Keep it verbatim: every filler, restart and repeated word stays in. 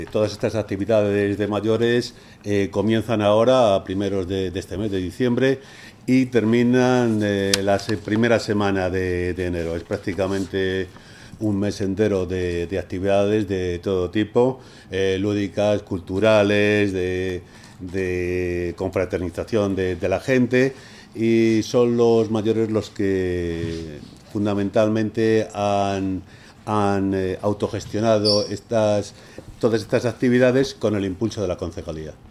Todas estas actividades de mayores eh, comienzan ahora a primeros de, de este mes de diciembre y terminan eh, la se, primera semana de, de enero. Es prácticamente un mes entero de, de actividades de todo tipo, eh, lúdicas, culturales, de, de confraternización de, de la gente, y son los mayores los que fundamentalmente han han eh, autogestionado estas, todas estas actividades con el impulso de la concejalía.